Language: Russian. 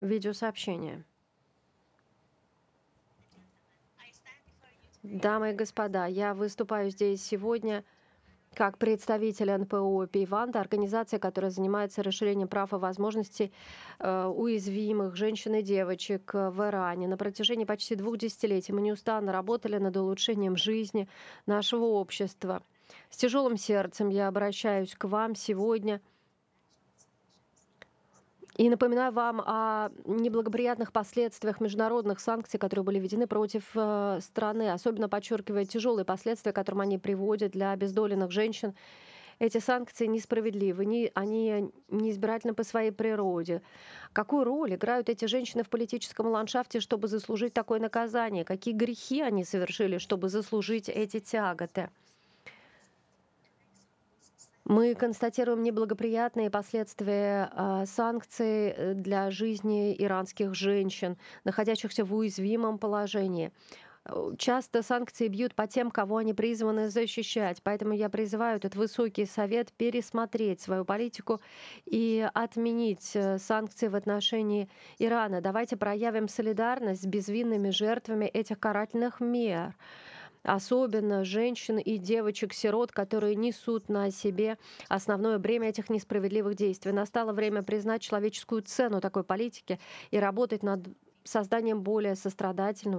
Видеосообщение. Дамы и господа, я выступаю здесь сегодня как представитель НПО «Пейванда», организация, которая занимается расширением прав и возможностей уязвимых женщин и девочек в Иране. На протяжении почти 2 десятилетий мы неустанно работали над улучшением жизни нашего общества. С тяжелым сердцем я обращаюсь к вам сегодня и напоминаю вам о неблагоприятных последствиях международных санкций, которые были введены против страны, особенно подчеркивая тяжелые последствия, к которым они приводят для обездоленных женщин. Эти санкции несправедливы, они неизбирательны по своей природе. Какую роль играют эти женщины в политическом ландшафте, чтобы заслужить такое наказание? Какие грехи они совершили, чтобы заслужить эти тяготы? Мы констатируем неблагоприятные последствия санкций для жизни иранских женщин, находящихся в уязвимом положении. Часто санкции бьют по тем, кого они призваны защищать. Поэтому я призываю этот высокий совет пересмотреть свою политику и отменить санкции в отношении Ирана. Давайте проявим солидарность с безвинными жертвами этих карательных мер, особенно женщин и девочек-сирот, которые несут на себе основное бремя этих несправедливых действий. Настало время признать человеческую цену такой политики и работать над созданием более сострадательного